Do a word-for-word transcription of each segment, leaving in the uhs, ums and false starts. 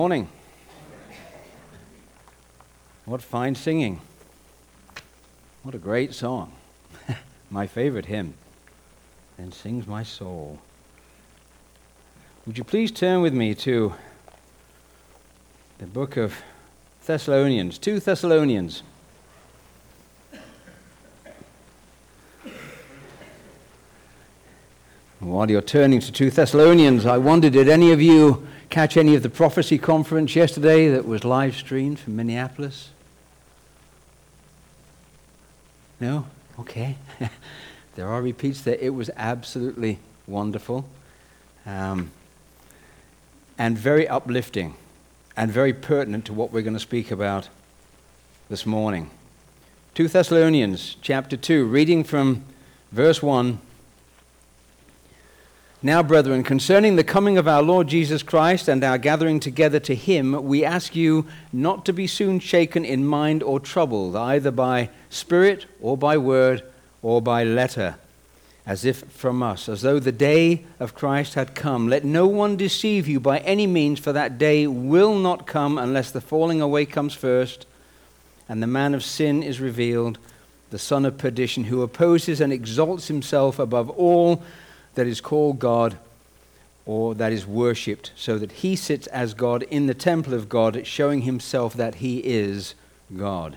Morning. What fine singing. What a great song. My favorite hymn. Then sings my soul. Would you please turn with me to the book of Thessalonians, two Thessalonians. While you're turning to two Thessalonians, I wondered, did any of you catch any of the prophecy conference yesterday that was live streamed from Minneapolis? No? Okay. There are repeats there. It was absolutely wonderful um, and very uplifting and very pertinent to what we're going to speak about this morning. two Thessalonians chapter two, reading from verse one. Now, brethren, concerning the coming of our Lord Jesus Christ and our gathering together to him, we ask you not to be soon shaken in mind or troubled, either by spirit or by word or by letter, as if from us, as though the day of Christ had come. Let no one deceive you by any means, for that day will not come unless the falling away comes first, and the man of sin is revealed, the son of perdition, who opposes and exalts himself above all that is called God or that is worshipped, so that he sits as God in the temple of God, showing himself that he is God.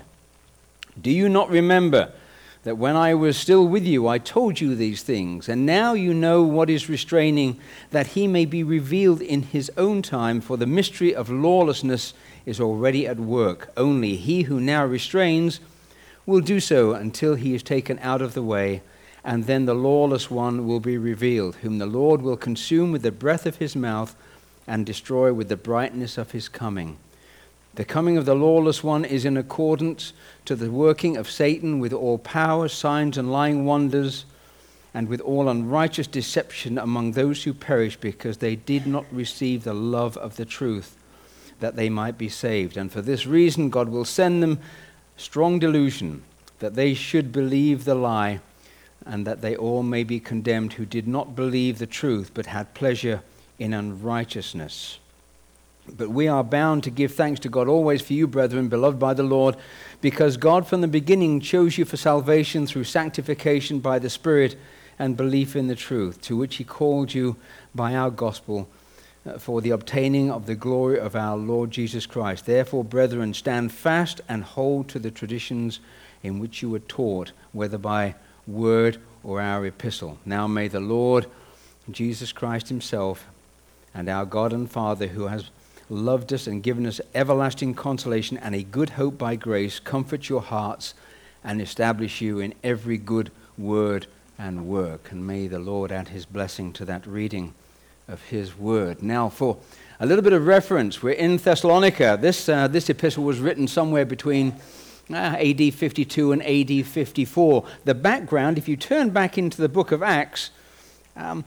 Do you not remember that when I was still with you, I told you these things, and now you know what is restraining, that he may be revealed in his own time, for the mystery of lawlessness is already at work. Only he who now restrains will do so until he is taken out of the way, and then the lawless one will be revealed, whom the Lord will consume with the breath of his mouth and destroy with the brightness of his coming. The coming of the lawless one is in accordance to the working of Satan with all power, signs, and lying wonders, and with all unrighteous deception among those who perish, because they did not receive the love of the truth, that they might be saved. And for this reason God will send them strong delusion, that they should believe the lie, and that they all may be condemned who did not believe the truth, but had pleasure in unrighteousness. But we are bound to give thanks to God always for you, brethren, beloved by the Lord, because God from the beginning chose you for salvation through sanctification by the Spirit and belief in the truth, to which he called you by our gospel, uh, for the obtaining of the glory of our Lord Jesus Christ. Therefore, brethren, stand fast and hold to the traditions in which you were taught, whether by word or our epistle. Now may the Lord Jesus Christ himself and our God and Father, who has loved us and given us everlasting consolation and a good hope by grace, comfort your hearts and establish you in every good word and work. And may the Lord add his blessing to that reading of his word. Now, for a little bit of reference, we're in Thessalonica. This uh, this epistle was written somewhere between Uh, A D fifty-two and A D fifty-four. The background, if you turn back into the book of Acts, um,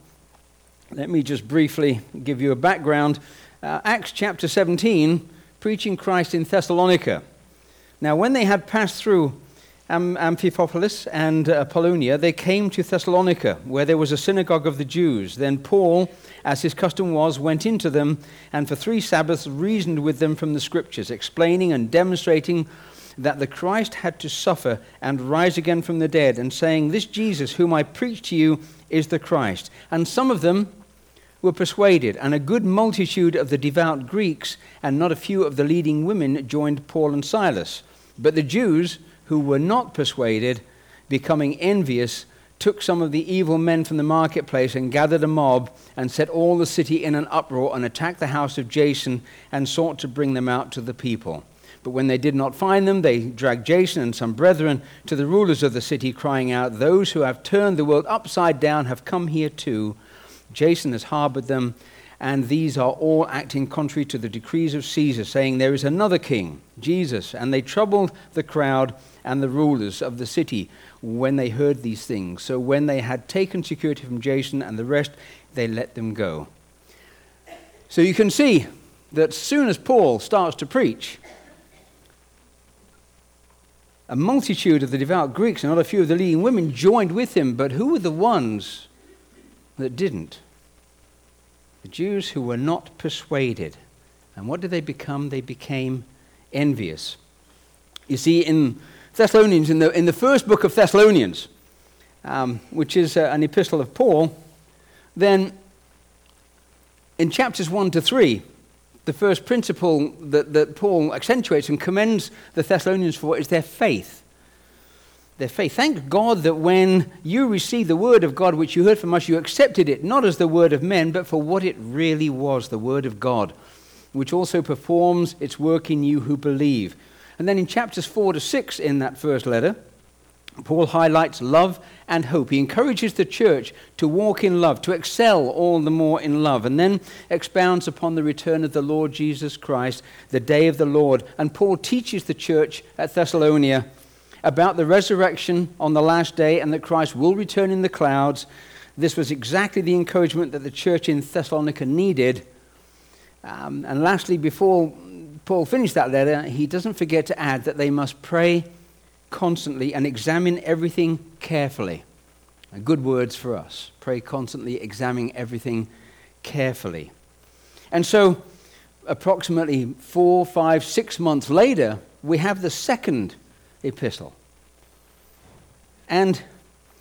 let me just briefly give you a background. Uh, Acts chapter seventeen, preaching Christ in Thessalonica. Now, when they had passed through Am- Amphipolis and uh, Apollonia, they came to Thessalonica, where there was a synagogue of the Jews. Then Paul, as his custom was, went into them, and for three Sabbaths reasoned with them from the Scriptures, explaining and demonstrating that the Christ had to suffer and rise again from the dead, and saying, this Jesus whom I preach to you is the Christ. And some of them were persuaded, and a good multitude of the devout Greeks and not a few of the leading women joined Paul and Silas. But the Jews who were not persuaded, becoming envious, took some of the evil men from the marketplace and gathered a mob and set all the city in an uproar and attacked the house of Jason and sought to bring them out to the people. But when they did not find them, they dragged Jason and some brethren to the rulers of the city, crying out, those who have turned the world upside down have come here too. Jason has harbored them, and these are all acting contrary to the decrees of Caesar, saying there is another king, Jesus. And they troubled the crowd and the rulers of the city when they heard these things. So when they had taken security from Jason and the rest, they let them go. So you can see that as soon as Paul starts to preach, a multitude of the devout Greeks and not a few of the leading women joined with him. But who were the ones that didn't? The Jews who were not persuaded. And what did they become? They became envious. You see, in Thessalonians, in the, in the first book of Thessalonians, um, which is uh, an epistle of Paul, then in chapters one to three, the first principle that, that Paul accentuates and commends the Thessalonians for is their faith. Their faith. Thank God that when you received the word of God which you heard from us, you accepted it not as the word of men, but for what it really was, the word of God, which also performs its work in you who believe. And then in chapters four to six in that first letter, Paul highlights love and hope. He encourages the church to walk in love, to excel all the more in love, and then expounds upon the return of the Lord Jesus Christ, the day of the Lord. And Paul teaches the church at Thessalonica about the resurrection on the last day and that Christ will return in the clouds. This was exactly the encouragement that the church in Thessalonica needed. Um, and lastly, before Paul finished that letter, he doesn't forget to add that they must pray constantly and examine everything carefully. Good words for us. Pray constantly, examining everything carefully. And so, approximately four, five, six months later, we have the second epistle. And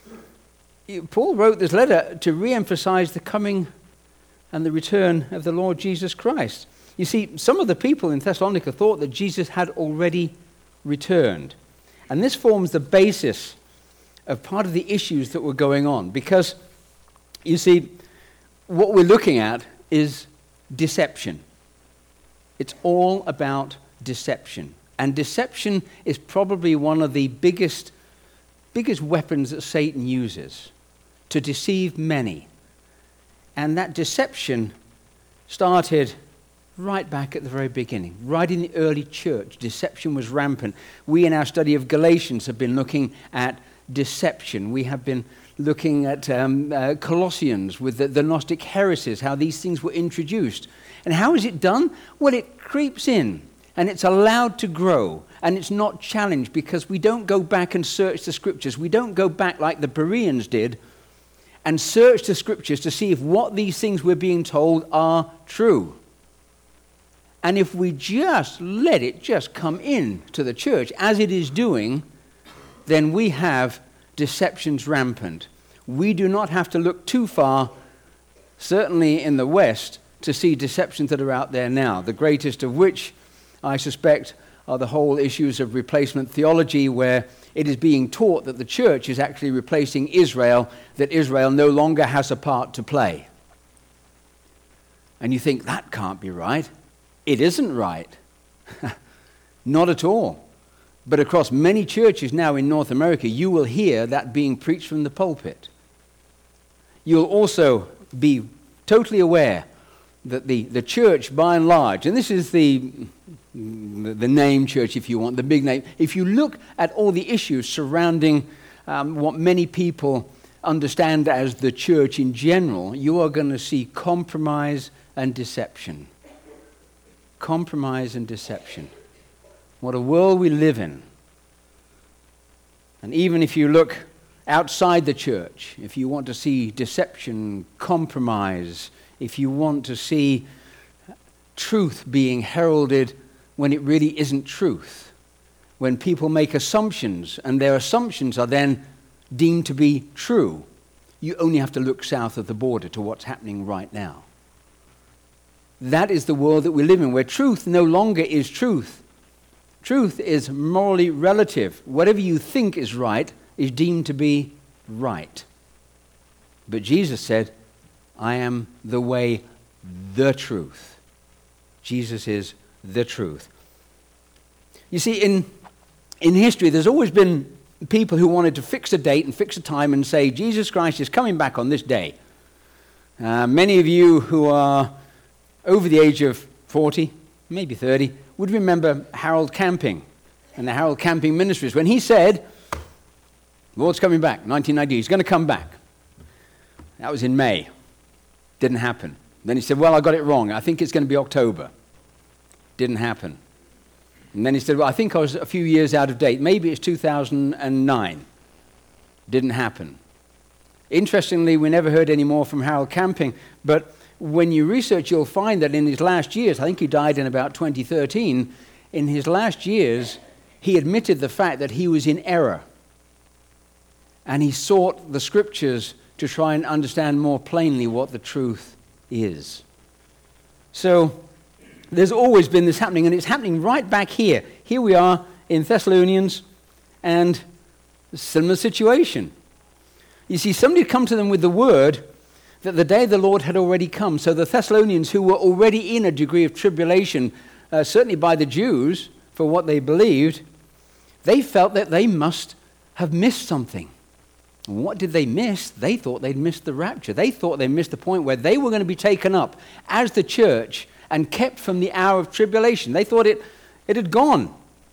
Paul wrote this letter to re-emphasize the coming and the return of the Lord Jesus Christ. You see, some of the people in Thessalonica thought that Jesus had already returned. And this forms the basis of part of the issues that were going on. Because, you see, what we're looking at is deception. It's all about deception. And deception is probably one of the biggest, biggest weapons that Satan uses to deceive many. And that deception started right back at the very beginning, right in the early church. Deception was rampant. We, in our study of Galatians, have been looking at deception. We have been looking at um, uh, Colossians with the, the Gnostic heresies, how these things were introduced. And how is it done? Well, it creeps in, and it's allowed to grow, and it's not challenged because we don't go back and search the scriptures. We don't go back like the Bereans did and search the scriptures to see if what these things we're being told are true. And if we just let it just come in to the church, as it is doing, then we have deceptions rampant. We do not have to look too far, certainly in the West, to see deceptions that are out there now. The greatest of which, I suspect, are the whole issues of replacement theology, where it is being taught that the church is actually replacing Israel, that Israel no longer has a part to play. And you think, that can't be right. It isn't right. Not at all. But across many churches now in North America, you will hear that being preached from the pulpit. You'll also be totally aware that the, the church, by and large, and this is the, the name church, if you want, the big name. If you look at all the issues surrounding um, what many people understand as the church in general, you are going to see compromise and deception. Compromise and deception. What a world we live in. And even if you look outside the church, if you want to see deception, compromise, if you want to see truth being heralded when it really isn't truth, when people make assumptions and their assumptions are then deemed to be true, you only have to look south of the border to what's happening right now. That is the world that we live in, where truth no longer is truth. Truth is morally relative. Whatever you think is right is deemed to be right. But Jesus said, I am the way, the truth. Jesus is the truth. You see, in, in history, there's always been people who wanted to fix a date and fix a time and say, Jesus Christ is coming back on this day. Uh, many of you who are over the age of forty, maybe thirty, would remember Harold Camping and the Harold Camping Ministries when he said, Lord's coming back, nineteen ninety, he's going to come back. That was in May. Didn't happen. Then he said, well, I got it wrong. I think it's going to be October. Didn't happen. And then he said, well, I think I was a few years out of date. Maybe it's two thousand nine. Didn't happen. Interestingly, we never heard any more from Harold Camping, but when you research, you'll find that in his last years, I think he died in about twenty thirteen, in his last years, he admitted the fact that he was in error. And he sought the scriptures to try and understand more plainly what the truth is. So there's always been this happening, and it's happening right back here. Here we are in Thessalonians, and a similar situation. You see, somebody had come to them with the word that the day of the Lord had already come. So the Thessalonians, who were already in a degree of tribulation, uh, certainly by the Jews, for what they believed, they felt that they must have missed something. And what did they miss? They thought they'd missed the rapture. They thought they missed the point where they were going to be taken up as the church and kept from the hour of tribulation. They thought it, it had gone.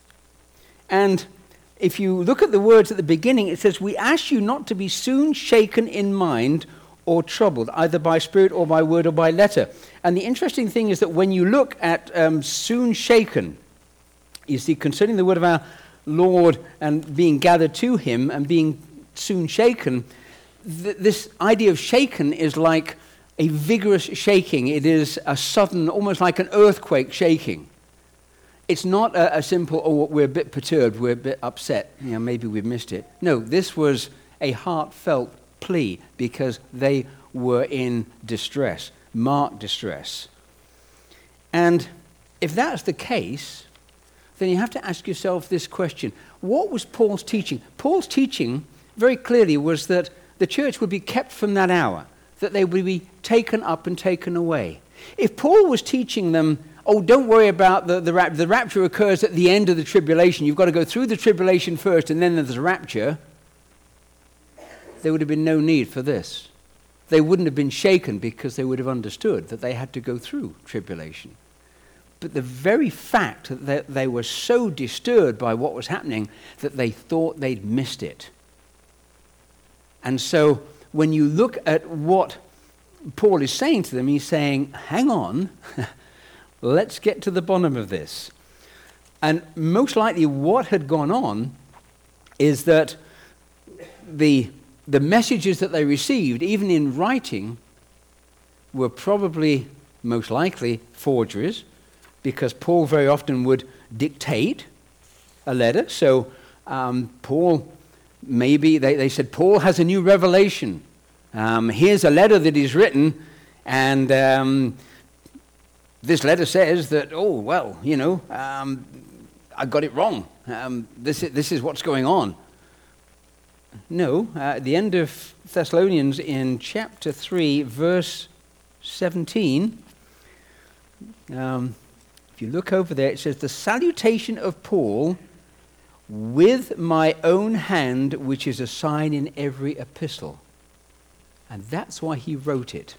And if you look at the words at the beginning, it says, "We ask you not to be soon shaken in mind or troubled, either by spirit or by word or by letter." And the interesting thing is that when you look at um, soon shaken, you see, concerning the word of our Lord and being gathered to him and being soon shaken, th- this idea of shaken is like a vigorous shaking. It is a sudden, almost like an earthquake shaking. It's not a, a simple, oh, we're a bit perturbed, we're a bit upset, you know, maybe we've missed it. No, this was a heartfelt plea because they were in distress, marked distress. And if that's the case, then you have to ask yourself this question. What was Paul's teaching? Paul's teaching very clearly was that the church would be kept from that hour, that they would be taken up and taken away. If Paul was teaching them, oh, don't worry about the, the rapture. The rapture occurs at the end of the tribulation. You've got to go through the tribulation first and then there's a rapture. There would have been no need for this. They wouldn't have been shaken because they would have understood that they had to go through tribulation. But the very fact that they were so disturbed by what was happening that they thought they'd missed it. And so when you look at what Paul is saying to them, he's saying, hang on, let's get to the bottom of this. And most likely what had gone on is that the, the messages that they received, even in writing, were probably most likely forgeries, because Paul very often would dictate a letter. So um, Paul, maybe, they, they said, Paul has a new revelation. Um, here's a letter that he's written, and um, this letter says that, oh, well, you know, um, I got it wrong. Um, this, is, this is what's going on. No, uh, at the end of Thessalonians in chapter three, verse seventeen, um, if you look over there, it says, "The salutation of Paul with my own hand, which is a sign in every epistle." And that's why he wrote it.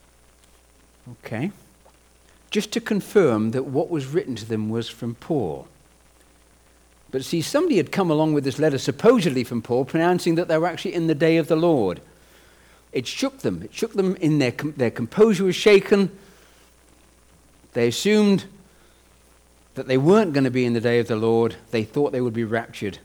Okay. Just to confirm that what was written to them was from Paul. But see, somebody had come along with this letter supposedly from Paul, pronouncing that they were actually in the day of the Lord. It shook them. It shook them in their, their composure was shaken. They assumed that they weren't going to be in the day of the Lord. They thought they would be raptured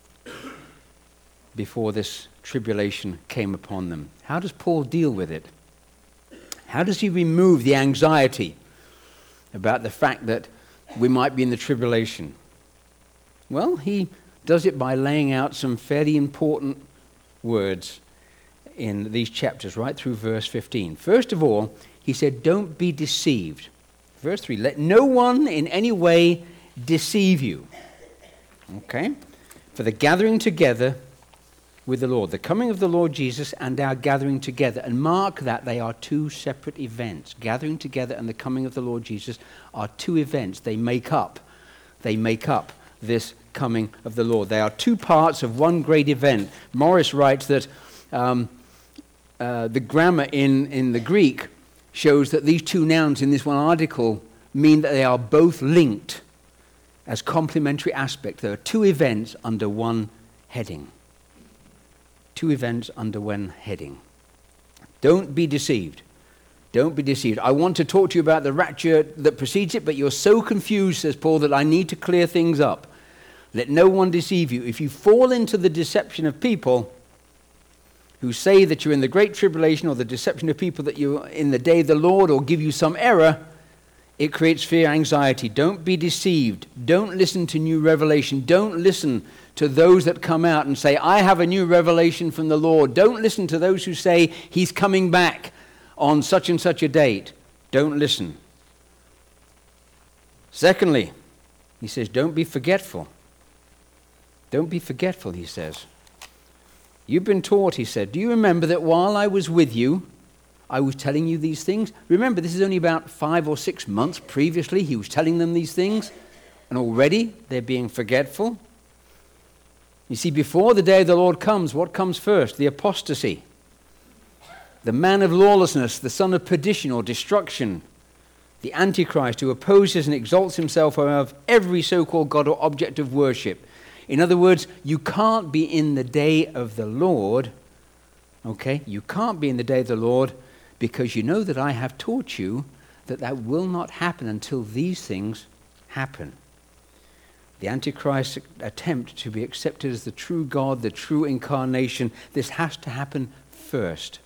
before this tribulation came upon them. How does Paul deal with it? How does he remove the anxiety about the fact that we might be in the tribulation? Well, he does it by laying out some fairly important words in these chapters, right through verse fifteen. First of all, he said, don't be deceived. Verse three, let no one in any way deceive you. Okay? For the gathering together with the Lord, the coming of the Lord Jesus and our gathering together. And mark that they are two separate events. Gathering together and the coming of the Lord Jesus are two events. They make up. They make up this coming of the Lord. They are two parts of one great event. Morris writes that um, uh, the grammar in, in the Greek shows that these two nouns in this one article mean that they are both linked as complementary aspects. There are two events under one heading. Two events under one heading. Don't be deceived. Don't be deceived. I want to talk to you about the rapture that precedes it, but you're so confused, says Paul, that I need to clear things up. Let no one deceive you. If you fall into the deception of people, who say that you're in the great tribulation or the deception of people that you're in the day of the Lord or give you some error, it creates fear, anxiety. Don't be deceived. Don't listen to new revelation. Don't listen to those that come out and say, I have a new revelation from the Lord. Don't listen to those who say he's coming back on such and such a date. Don't listen. Secondly, he says, don't be forgetful. Don't be forgetful, he says. You've been taught, he said. Do you remember that while I was with you, I was telling you these things? Remember, this is only about five or six months previously. He was telling them these things. And already they're being forgetful. You see, before the day of the Lord comes, what comes first? The apostasy. The man of lawlessness, the son of perdition or destruction. The Antichrist who opposes and exalts himself above every so-called God or object of worship. In other words, you can't be in the day of the Lord, okay? You can't be in the day of the Lord because you know that I have taught you that that will not happen until these things happen. The Antichrist's attempt to be accepted as the true God, the true incarnation, this has to happen first.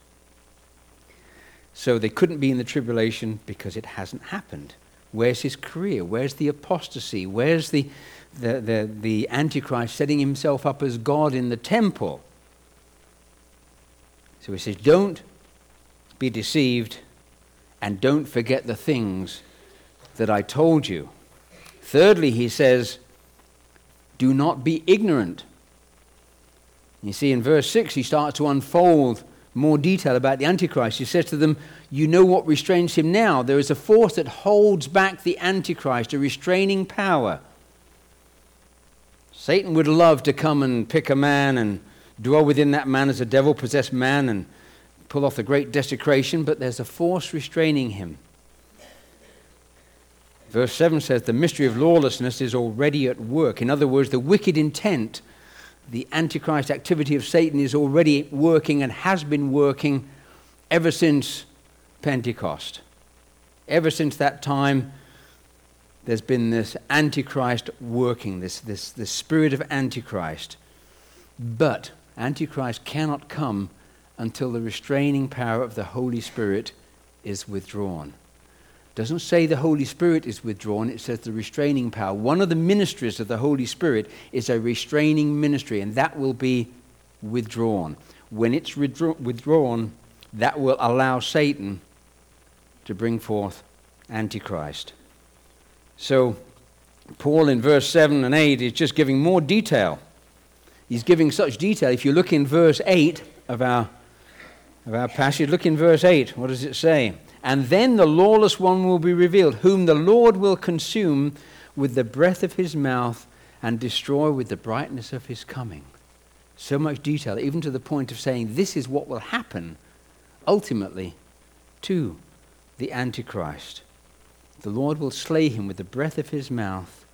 So they couldn't be in the tribulation because it hasn't happened. Where's his career? Where's the apostasy? Where's the, the, the, the Antichrist setting himself up as God in the temple? So he says, don't be deceived and don't forget the things that I told you. Thirdly, he says, do not be ignorant. You see, in verse six, he starts to unfold more detail about the Antichrist. He says to them, you know what restrains him now. There is a force that holds back the Antichrist, a restraining power. Satan would love to come and pick a man and dwell within that man as a devil-possessed man and pull off the great desecration, but there's a force restraining him. Verse seven says, the mystery of lawlessness is already at work. In other words, the wicked intent, the Antichrist activity of Satan is already working and has been working ever since Pentecost. Ever since that time, there's been this Antichrist working, this, this, this spirit of Antichrist. But Antichrist cannot come until the restraining power of the Holy Spirit is withdrawn. It doesn't say the Holy Spirit is withdrawn, it says the restraining power. One of the ministries of the Holy Spirit is a restraining ministry, and that will be withdrawn. When it's withdraw- withdrawn, that will allow Satan to bring forth Antichrist. So, Paul in verse seven and eight is just giving more detail. He's giving such detail. If you look in verse eight of our, of our passage, look in verse eight. What does it say? And then the lawless one will be revealed, whom the Lord will consume with the breath of his mouth and destroy with the brightness of his coming. So much detail, even to the point of saying this is what will happen ultimately to the Antichrist. The Lord will slay him with the breath of his mouth.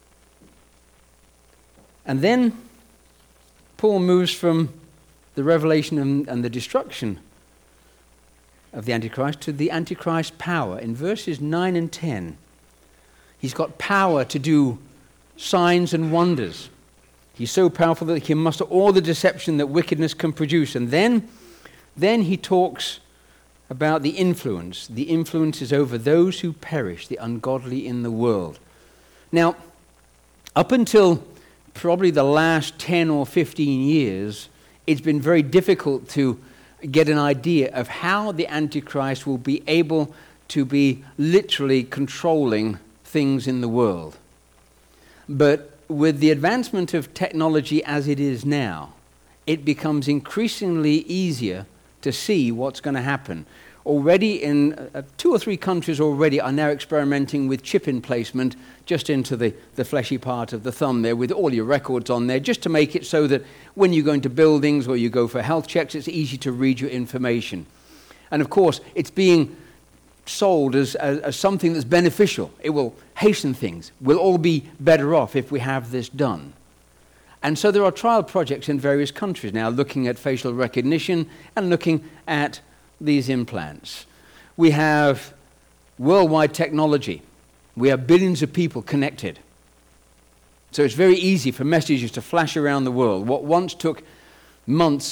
And then Paul moves from the revelation and, and the destruction of the Antichrist to the Antichrist power. In verses nine and ten, he's got power to do signs and wonders. He's so powerful that he can muster all the deception that wickedness can produce. And then, then he talks about the influence. The influence is over those who perish, the ungodly in the world. Now, up until probably the last ten or fifteen years, it's been very difficult to get an idea of how the Antichrist will be able to be literally controlling things in the world. But with the advancement of technology as it is now, it becomes increasingly easier to see what's going to happen. Already in uh, two or three countries already are now experimenting with chip emplacement just into the, the fleshy part of the thumb there with all your records on there, just to make it so that when you go into buildings or you go for health checks, it's easy to read your information. And of course, it's being sold as, as, as something that's beneficial. It will hasten things. We'll all be better off if we have this done. And so there are trial projects in various countries now looking at facial recognition and looking at these implants. We have worldwide technology. We have billions of people connected. So it's very easy for messages to flash around the world. What once took months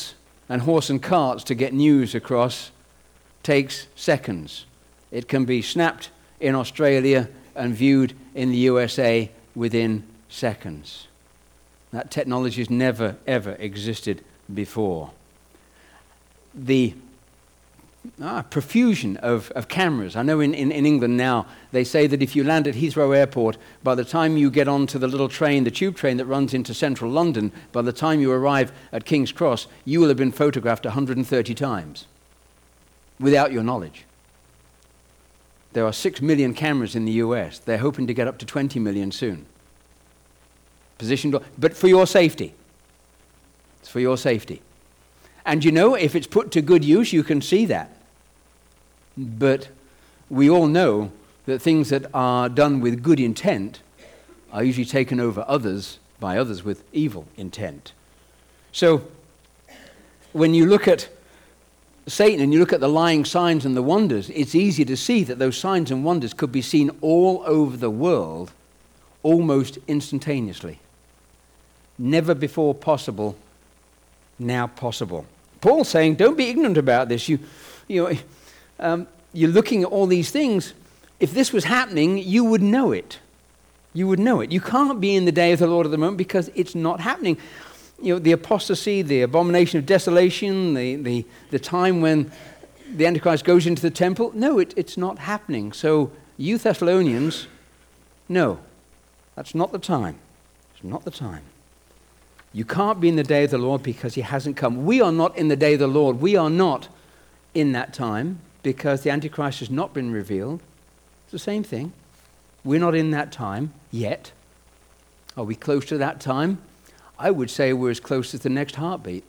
and horse and carts to get news across takes seconds. It can be snapped in Australia and viewed in the U S A within seconds. That technology has never, ever existed before. The ah, profusion of, of cameras. I know in, in, in England now, they say that if you land at Heathrow Airport, by the time you get onto the little train, the tube train that runs into central London, by the time you arrive at King's Cross, you will have been photographed one hundred thirty times without your knowledge. There are six million cameras in the U S. They're hoping to get up to twenty million soon. Positioned, but for your safety. It's for your safety. And you know, if it's put to good use, you can see that. But we all know that things that are done with good intent are usually taken over others by others with evil intent. So when you look at Satan and you look at the lying signs and the wonders, it's easy to see that those signs and wonders could be seen all over the world almost instantaneously. Never before possible, now possible. Paul's saying, don't be ignorant about this. You, you know, um, you're looking at all these things. If this was happening, you would know it. You would know it. You can't be in the day of the Lord at the moment because it's not happening. You know, the apostasy, the abomination of desolation, the, the, the time when the Antichrist goes into the temple. No, it, it's not happening. So you Thessalonians, no, that's not the time. It's not the time. You can't be in the day of the Lord because he hasn't come. We are not in the day of the Lord. We are not in that time because the Antichrist has not been revealed. It's the same thing. We're not in that time yet. Are we close to that time? I would say we're as close as the next heartbeat.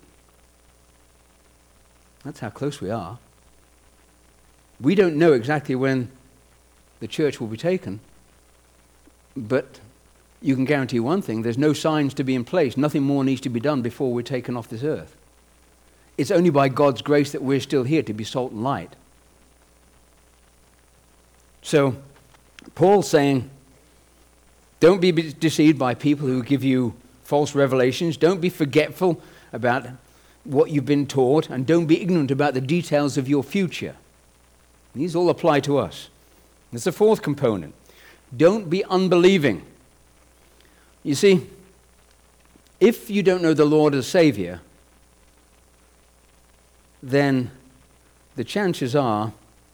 That's how close we are. We don't know exactly when the church will be taken, but you can guarantee one thing, there's no signs to be in place. Nothing more needs to be done before we're taken off this earth. It's only by God's grace that we're still here to be salt and light. So, Paul's saying, don't be deceived by people who give you false revelations. Don't be forgetful about what you've been taught, and don't be ignorant about the details of your future. These all apply to us. There's a fourth component. Don't be unbelieving. You see, if you don't know the Lord as Savior, then the chances are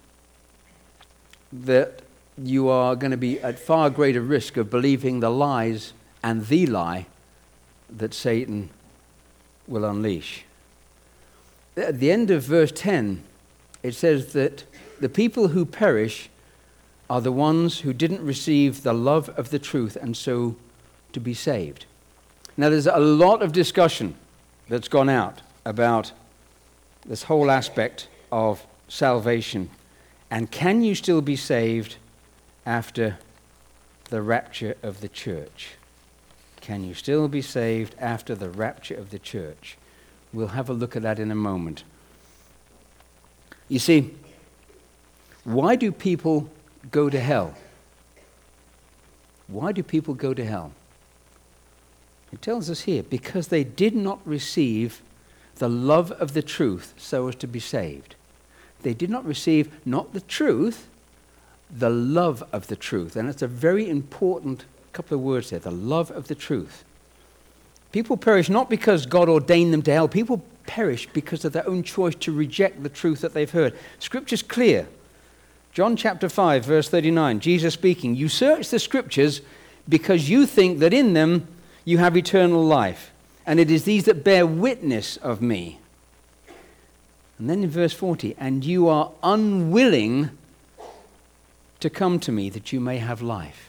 that you are going to be at far greater risk of believing the lies and the lie that Satan will unleash. At the end of verse ten, it says that the people who perish are the ones who didn't receive the love of the truth and so to be saved. Now, there's a lot of discussion that's gone out about this whole aspect of salvation. And can you still be saved after the rapture of the church? Can you still be saved after the rapture of the church? We'll have a look at that in a moment. You see, why do people go to hell? Why do people go to hell? It tells us here, because they did not receive the love of the truth so as to be saved. They did not receive not the truth, the love of the truth. And it's a very important couple of words there, the love of the truth. People perish not because God ordained them to hell. People perish because of their own choice to reject the truth that they've heard. Scripture's clear. John chapter five, verse thirty-nine, Jesus speaking, you search the Scriptures because you think that in them you have eternal life, and it is these that bear witness of me. And then in verse forty, and you are unwilling to come to me that you may have life.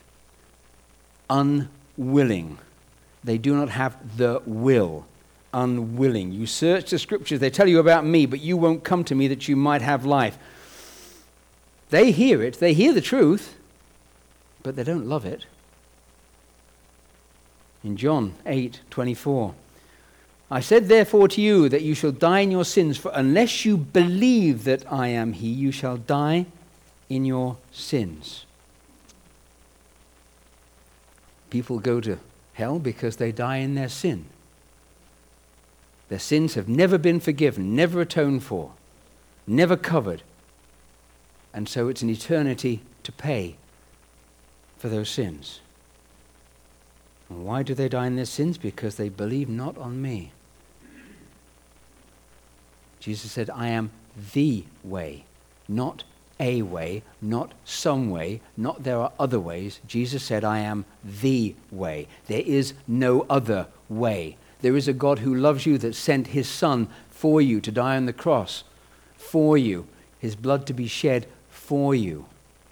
Unwilling. They do not have the will. Unwilling. You search the Scriptures, they tell you about me, but you won't come to me that you might have life. They hear it, they hear the truth, but they don't love it. In John eight twenty-four, I said therefore to you that you shall die in your sins, for unless you believe that I am he, you shall die in your sins. People go to hell because they die in their sin. Their sins have never been forgiven, never atoned for, never covered. And so it's an eternity to pay for those sins. And why do they die in their sins? Because they believe not on me. Jesus said, I am the way, not a way, not some way, not there are other ways. Jesus said, I am the way. There is no other way. There is a God who loves you, that sent his Son for you to die on the cross, for you, his blood to be shed for you.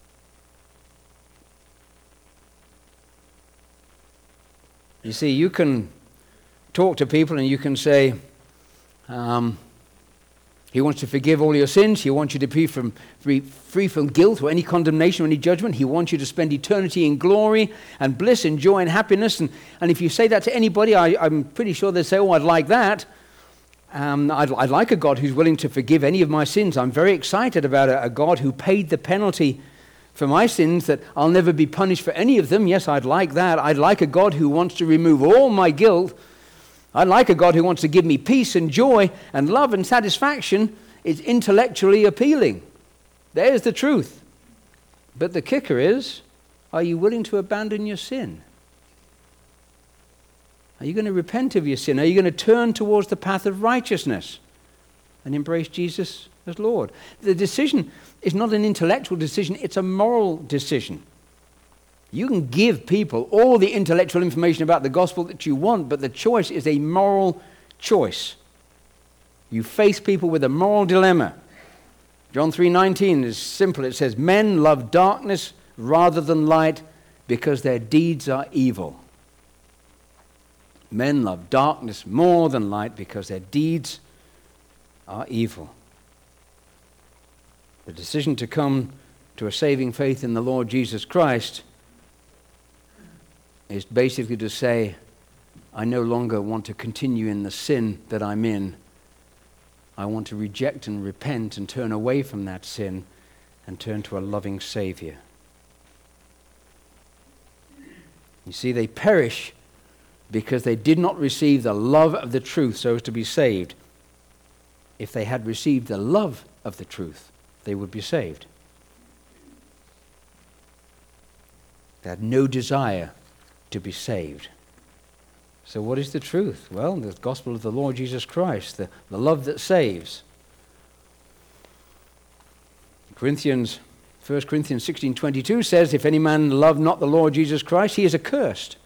You see, you can talk to people and you can say, um, he wants to forgive all your sins. He wants you to be from, free, free from guilt or any condemnation or any judgment. He wants you to spend eternity in glory and bliss and joy and happiness. And, and if you say that to anybody, I, I'm pretty sure they'll say, oh, I'd like that. Um, I'd, I'd like a God who's willing to forgive any of my sins. I'm very excited about a, a God who paid the penalty for my sins, that I'll never be punished for any of them. Yes, I'd like that. I'd like a God who wants to remove all my guilt. I'd like a God who wants to give me peace and joy and love and satisfaction. It's intellectually appealing. There's the truth. But the kicker is, are you willing to abandon your sin? Are you going to repent of your sin? Are you going to turn towards the path of righteousness and embrace Jesus as Lord? The decision is not an intellectual decision, it's a moral decision. You can give people all the intellectual information about the gospel that you want, but the choice is a moral choice. You face people with a moral dilemma. John three nineteen is simple. It says, men love darkness rather than light because their deeds are evil. Men love darkness more than light because their deeds are evil. The decision to come to a saving faith in the Lord Jesus Christ is basically to say, I no longer want to continue in the sin that I'm in. I want to reject and repent and turn away from that sin and turn to a loving Savior. You see, they perish because they did not receive the love of the truth so as to be saved. If they had received the love of the truth, they would be saved. They had no desire to be saved. So what is the truth? Well, the gospel of the Lord Jesus Christ, the, the love that saves. Corinthians, First Corinthians sixteen twenty-two says, if any man love not the Lord Jesus Christ, he is accursed.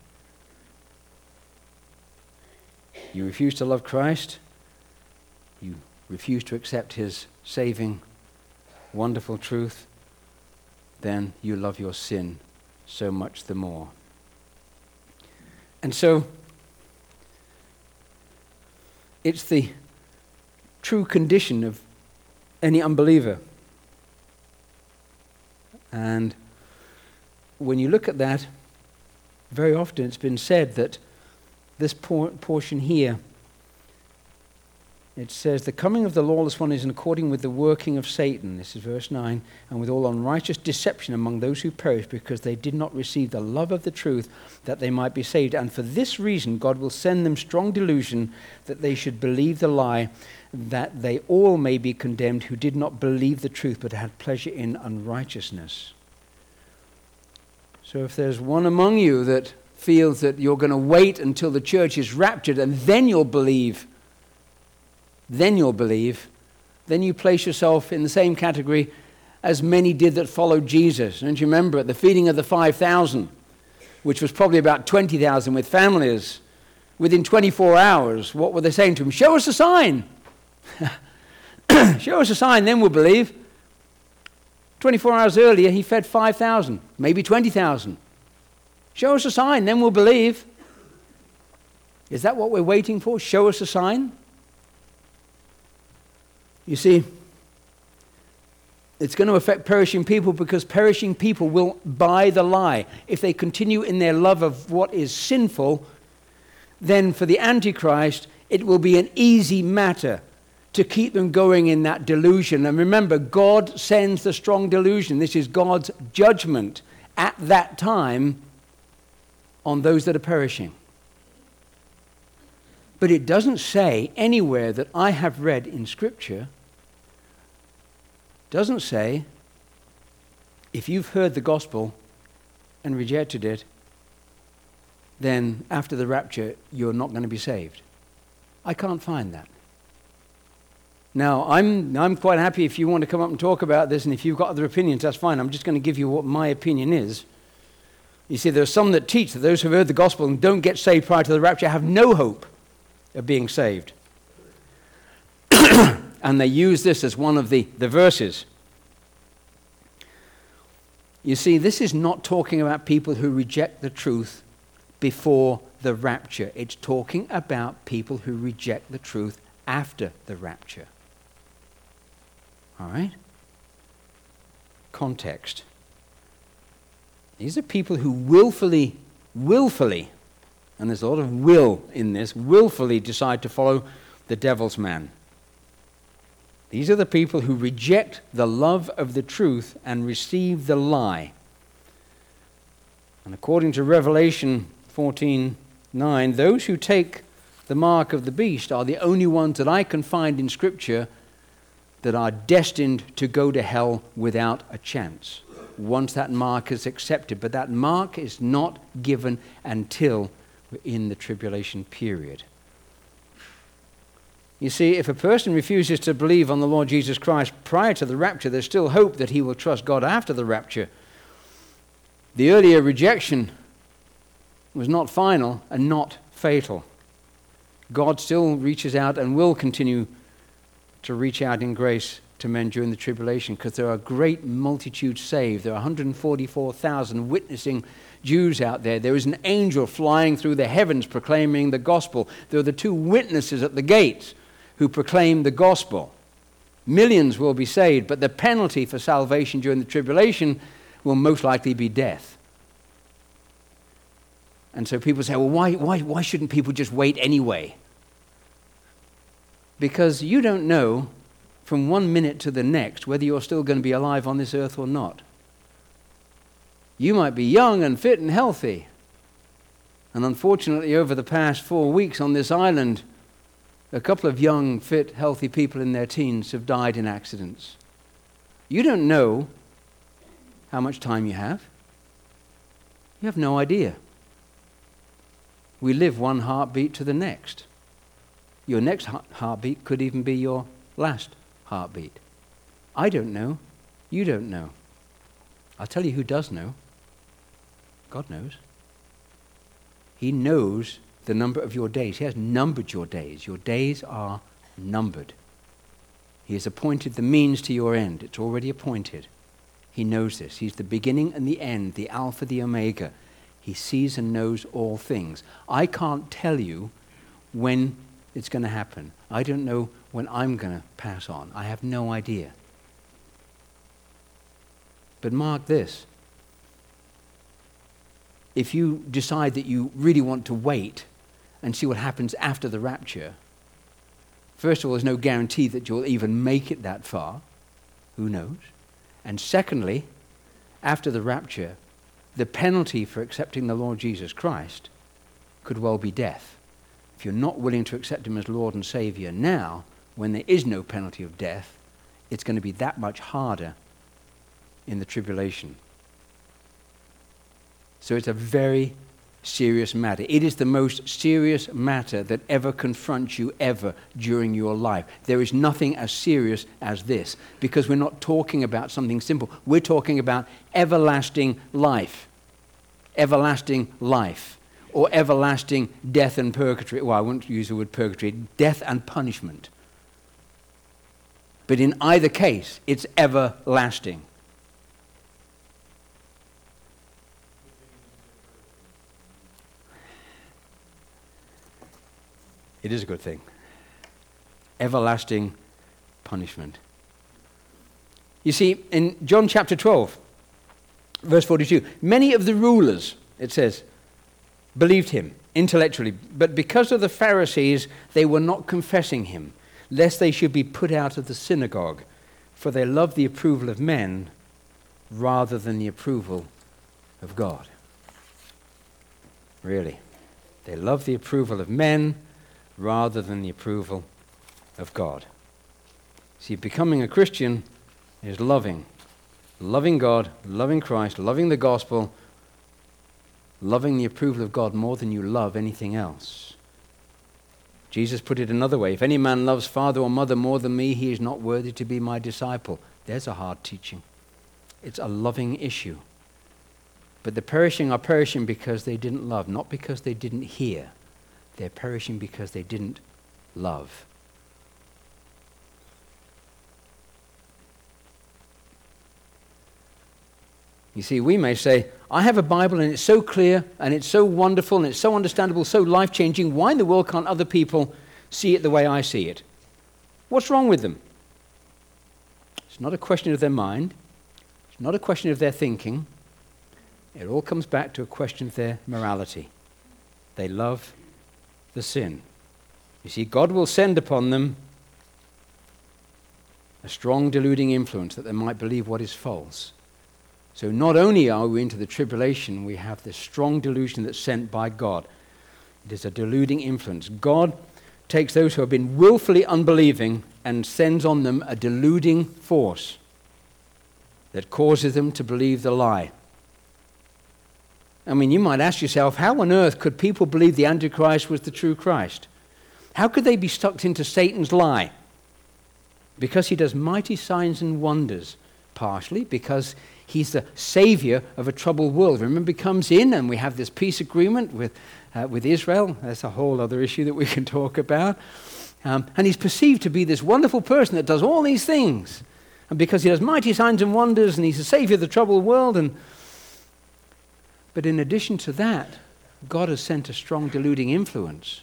You refuse to love Christ, you refuse to accept his saving, wonderful truth, then you love your sin so much the more. And so, it's the true condition of any unbeliever. And when you look at that, very often it's been said that this por- portion here, it says, the coming of the lawless one is in according with the working of Satan, this is verse nine, and with all unrighteous deception among those who perish, because they did not receive the love of the truth, that they might be saved. And for this reason God will send them strong delusion, that they should believe the lie, that they all may be condemned who did not believe the truth, but had pleasure in unrighteousness. So if there's one among you that feels that you're going to wait until the church is raptured and then you'll believe, then you'll believe, then you place yourself in the same category as many did that followed Jesus. Don't you remember at the feeding of the five thousand, which was probably about twenty thousand with families, within twenty-four hours, what were they saying to him? Show us a sign. Show us a sign, then we'll believe. twenty-four hours earlier, he fed five thousand, maybe twenty thousand. Show us a sign, then we'll believe. Is that what we're waiting for? Show us a sign? You see, it's going to affect perishing people because perishing people will buy the lie. If they continue in their love of what is sinful, then for the Antichrist, it will be an easy matter to keep them going in that delusion. And remember, God sends the strong delusion. This is God's judgment at that time on those that are perishing. But it doesn't say anywhere that I have read in Scripture, doesn't say, if you've heard the gospel and rejected it, then after the rapture, you're not going to be saved. I can't find that. Now, I'm, I'm quite happy if you want to come up and talk about this, and if you've got other opinions, that's fine. I'm just going to give you what my opinion is. You see, there are some that teach that those who have heard the gospel and don't get saved prior to the rapture have no hope of being saved. And they use this as one of the, the verses. You see, this is not talking about people who reject the truth before the rapture. It's talking about people who reject the truth after the rapture. All right? Context. These are people who willfully, willfully, and there's a lot of will in this, willfully decide to follow the devil's man. These are the people who reject the love of the truth and receive the lie. And according to Revelation fourteen nine, those who take the mark of the beast are the only ones that I can find in Scripture that are destined to go to hell without a chance once that mark is accepted. But that mark is not given until we're in the tribulation period. You see, if a person refuses to believe on the Lord Jesus Christ prior to the rapture, there's still hope that he will trust God after the rapture. The earlier rejection was not final and not fatal. God still reaches out and will continue to reach out in grace to men during the tribulation, because there are a great multitude saved. There are one hundred forty-four thousand witnessing Jews out there. There is an angel flying through the heavens proclaiming the gospel. There are the two witnesses at the gates who proclaim the gospel. Millions will be saved, but the penalty for salvation during the tribulation will most likely be death. And so people say, well, why, why, why shouldn't people just wait anyway? Because you don't know from one minute to the next whether you're still going to be alive on this earth or not. You might be young and fit and healthy. And unfortunately, over the past four weeks on this island, a couple of young, fit, healthy people in their teens have died in accidents. You don't know how much time you have. You have no idea. We live one heartbeat to the next. Your next heartbeat could even be your last heartbeat. I don't know. You don't know. I'll tell you who does know. God knows. He knows the number of your days. He has numbered your days. Your days are numbered. He has appointed the means to your end. It's already appointed. He knows this. He's the beginning and the end, the Alpha, the Omega. He sees and knows all things. I can't tell you when it's going to happen. I don't know when I'm going to pass on. I have no idea. But mark this. If you decide that you really want to wait and see what happens after the rapture, first of all, there's no guarantee that you'll even make it that far. Who knows? And secondly, after the rapture, the penalty for accepting the Lord Jesus Christ could well be death. If you're not willing to accept him as Lord and Savior now, when there is no penalty of death, it's going to be that much harder in the tribulation. So it's a very serious matter. It is the most serious matter that ever confronts you ever during your life. There is nothing as serious as this, because we're not talking about something simple. We're talking about everlasting life. Everlasting life. Or everlasting death and purgatory. Well, I won't use the word purgatory. Death and punishment. But in either case, it's everlasting. It is a good thing. Everlasting punishment. You see, in John chapter twelve, verse forty-two, many of the rulers, it says, believed him intellectually, but because of the Pharisees, they were not confessing him, lest they should be put out of the synagogue, for they loved the approval of men rather than the approval of God. Really. They loved the approval of men rather than the approval of God. See, becoming a Christian is loving. Loving God, loving Christ, loving the gospel, loving the approval of God more than you love anything else. Jesus put it another way. If any man loves father or mother more than me, he is not worthy to be my disciple. There's a hard teaching. It's a loving issue. But the perishing are perishing because they didn't love, not because they didn't hear. They're perishing because they didn't love. You see, we may say, I have a Bible and it's so clear and it's so wonderful and it's so understandable, so life-changing. Why in the world can't other people see it the way I see it? What's wrong with them? It's not a question of their mind. It's not a question of their thinking. It all comes back to a question of their morality. They love the sin. You see, God will send upon them a strong deluding influence that they might believe what is false. So not only are we into the tribulation, we have this strong delusion that's sent by God. It is a deluding influence. God takes those who have been willfully unbelieving and sends on them a deluding force that causes them to believe the lie. I mean, you might ask yourself, how on earth could people believe the Antichrist was the true Christ? How could they be sucked into Satan's lie? Because he does mighty signs and wonders, partially because he's the savior of a troubled world. Remember, he comes in and we have this peace agreement with, uh, with Israel. That's a whole other issue that we can talk about. Um, and he's perceived to be this wonderful person that does all these things. And because he does mighty signs and wonders and he's the savior of the troubled world. And But in addition to that, God has sent a strong deluding influence.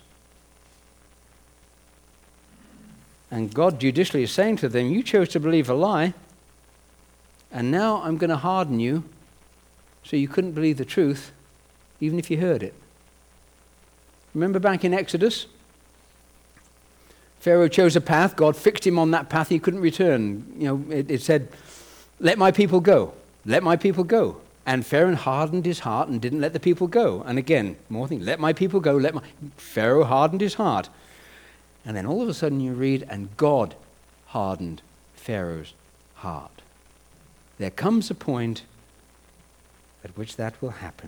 And God judicially is saying to them, you chose to believe a lie. And now I'm going to harden you so you couldn't believe the truth, even if you heard it. Remember back in Exodus? Pharaoh chose a path. God fixed him on that path. He couldn't return. You know, it, it said, let my people go. Let my people go. And Pharaoh hardened his heart and didn't let the people go. And again, more things. Let my people go. Let my... Pharaoh hardened his heart. And then all of a sudden you read, and God hardened Pharaoh's heart. There comes a point at which that will happen.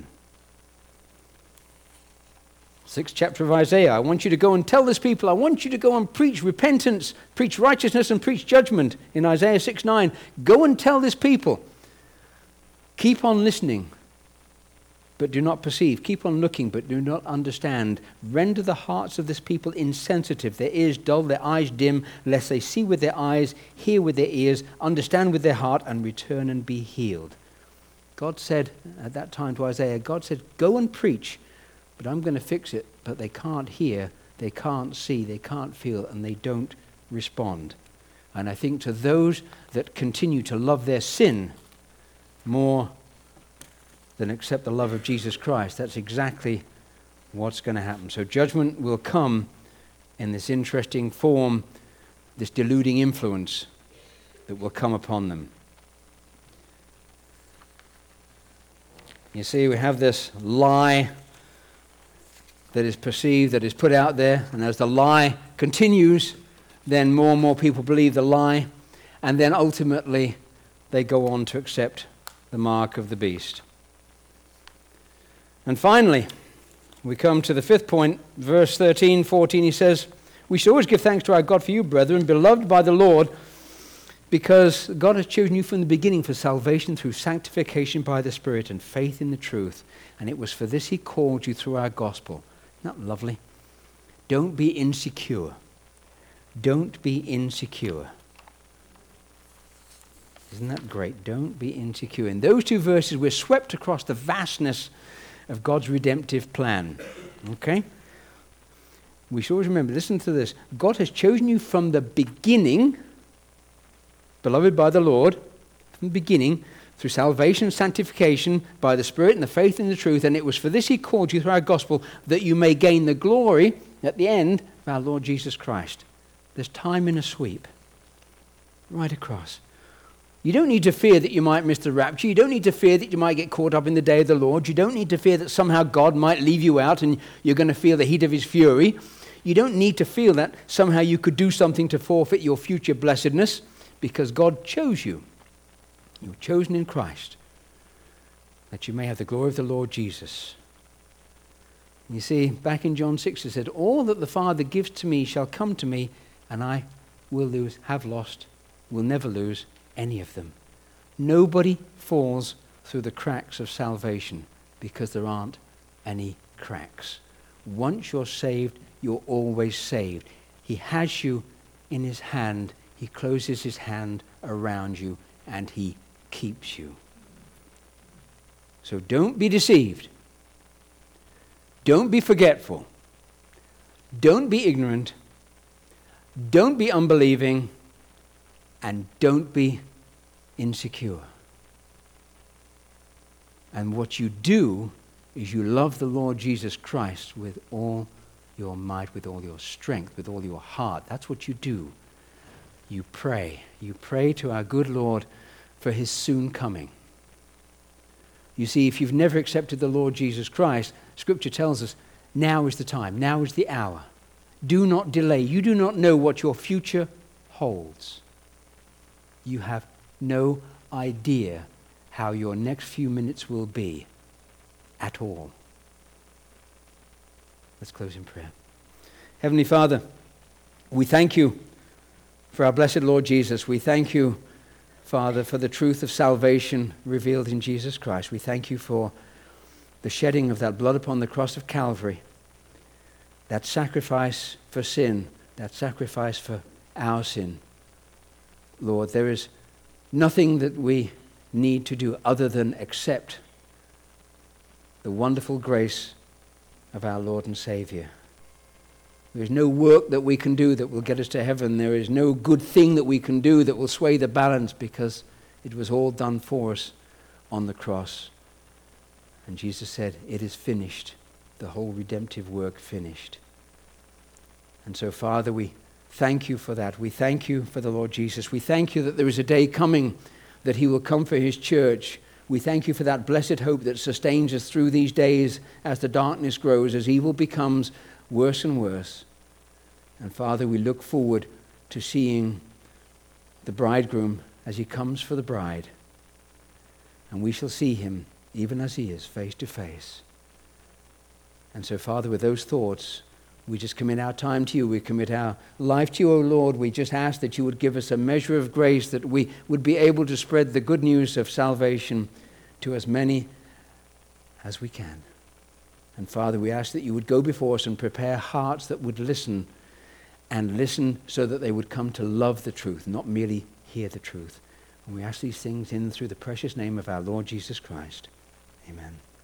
Sixth chapter of Isaiah. I want you to go and tell this people. I want you to go and preach repentance, preach righteousness, and preach judgment. In Isaiah six nine. Go and tell this people. Keep on listening, but do not perceive. Keep on looking, but do not understand. Render the hearts of this people insensitive, their ears dull, their eyes dim, lest they see with their eyes, hear with their ears, understand with their heart, and return and be healed. God said at that time to Isaiah, God said, go and preach, but I'm going to fix it. But they can't hear, they can't see, they can't feel, and they don't respond. And I think to those that continue to love their sin more than accept the love of Jesus Christ, that's exactly what's going to happen. So judgment will come in this interesting form, this deluding influence that will come upon them. You see, we have this lie that is perceived, that is put out there, and as the lie continues, then more and more people believe the lie, and then ultimately they go on to accept the mark of the beast. And finally, we come to the fifth point, verse thirteen, fourteen. He says, we should always give thanks to our God for you, brethren, beloved by the Lord, because God has chosen you from the beginning for salvation through sanctification by the Spirit and faith in the truth. And it was for this he called you through our gospel. Isn't that lovely? Don't be insecure. Don't be insecure. Isn't that great? Don't be insecure. In those two verses, we're swept across the vastness of God's redemptive plan. Okay? We should always remember, listen to this. God has chosen you from the beginning, beloved by the Lord, from the beginning, through salvation, sanctification, by the Spirit and the faith in the truth. And it was for this he called you through our gospel, that you may gain the glory at the end of our Lord Jesus Christ. There's time in a sweep. Right across. You don't need to fear that you might miss the rapture. You don't need to fear that you might get caught up in the day of the Lord. You don't need to fear that somehow God might leave you out and you're going to feel the heat of his fury. You don't need to feel that somehow you could do something to forfeit your future blessedness, because God chose you. You were chosen in Christ, that you may have the glory of the Lord Jesus. You see, back in John six it said, all that the Father gives to me shall come to me, and I will lose, have lost, will never lose any of them. Nobody falls through the cracks of salvation because there aren't any cracks. Once you're saved, you're always saved. He has you in his hand. He closes his hand around you, and he keeps you. So don't be deceived. Don't be forgetful. Don't be ignorant. Don't be unbelieving. And don't be insecure. And what you do is you love the Lord Jesus Christ with all your might, with all your strength, with all your heart. That's what you do. You pray. You pray to our good Lord for his soon coming. You see, if you've never accepted the Lord Jesus Christ, Scripture tells us, now is the time, now is the hour. Do not delay. You do not know what your future holds. You have no idea how your next few minutes will be at all. Let's close in prayer. Heavenly Father, we thank you for our blessed Lord Jesus. We thank you, Father, for the truth of salvation revealed in Jesus Christ. We thank you for the shedding of that blood upon the cross of Calvary, that sacrifice for sin, that sacrifice for our sin. Lord, there is nothing that we need to do other than accept the wonderful grace of our Lord and Savior. There is no work that we can do that will get us to heaven. There is no good thing that we can do that will sway the balance, because it was all done for us on the cross. And Jesus said, it is finished. The whole redemptive work finished. And so, Father, we thank you for that. We thank you for the Lord Jesus. We thank you that there is a day coming that he will come for his church. We thank you for that blessed hope that sustains us through these days as the darkness grows, as evil becomes worse and worse. And Father, we look forward to seeing the bridegroom as he comes for the bride. And we shall see him even as he is, face to face. And so, Father, with those thoughts, we just commit our time to you. We commit our life to you, O Lord. We just ask that you would give us a measure of grace, that we would be able to spread the good news of salvation to as many as we can. And Father, we ask that you would go before us and prepare hearts that would listen, and listen so that they would come to love the truth, not merely hear the truth. And we ask these things in through the precious name of our Lord Jesus Christ. Amen.